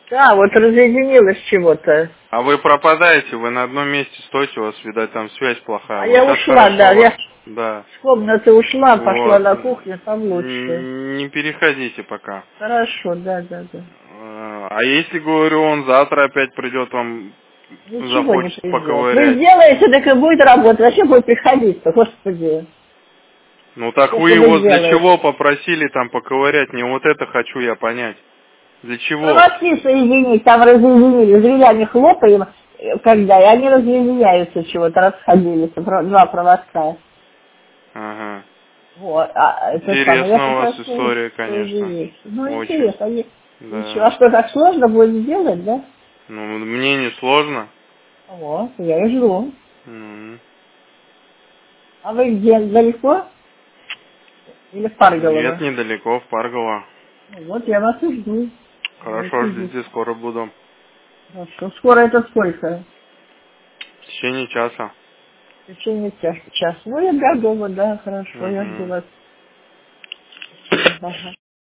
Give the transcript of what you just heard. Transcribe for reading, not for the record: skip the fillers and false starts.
Да, вот разъединилось чего-то. А вы пропадаете, вы на одном месте стойте, у вас, видать, там связь плохая. А Вот я сейчас ушла, хорошо да, вас. я Да. с комнаты ушла, пошла Вот. на кухню, там лучше. Не переходите пока. Хорошо, да. А если, говорю, он завтра опять придет, вам Ничего не захочет придет. Вы поковырять? сделаете, так и будет работать. Зачем будет приходить-то, господи? Ну так вы Сколько вы его для сделаете? чего попросили там поковырять? Не вот это хочу я понять. Для чего? Проводки соединить, там разъединили, зря хлопаем, когда, и они разъединяются чего-то, расходились, два проводка. Ага. Вот, а это самое, я Интересная у вас попросила история, конечно. соединить. Ну, Очень. интересно, ничего. Да. А что, так сложно будет сделать, да? Ну, мне не сложно. Вот, я и жду. М. А вы где, далеко? Или в Парголово? Нет, недалеко, в Парголо. Ну, вот, я вас и жду. Хорошо, Давайте ждите, идите. скоро буду. Хорошо. Скоро это сколько? В течение часа. В течение часа. Ну, я готова, да, хорошо, я жду Угу. вас. Ага.